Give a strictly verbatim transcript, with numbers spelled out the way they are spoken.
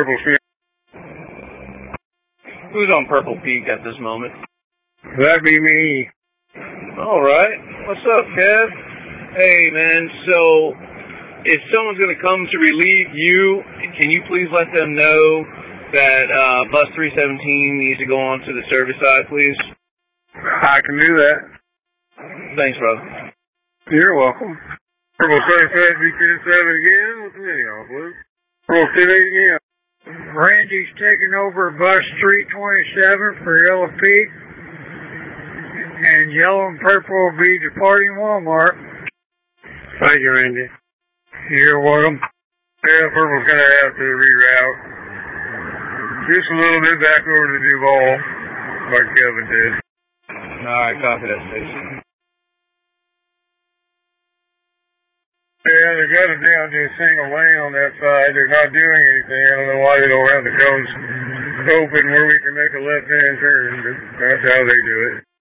Purple Peak. Who's on Purple Peak at this moment? That'd be me. All right. What's up, Kev? Hey, man, so if someone's going to come to relieve you, can you please let them know that uh, bus three seventeen needs to go on to the service side, please? I can do that. Thanks, brother. You're welcome. Purple seventy-five, B ten seven again. What's the name, please? Purple ten eight again. Randy's taking over bus three twenty-seven for Yellow Peak. And yellow and purple will be departing Walmart. Thank you, Randy. You're welcome. Yeah, Purple's going to have to reroute. Just a little bit back over to Duval, like Kevin did. Alright, copy that, station. Yeah, they got it down to a single lane on that side. They're not doing anything. I don't know why they don't have the cones open where we can make a left-hand turn, but that's how they do it.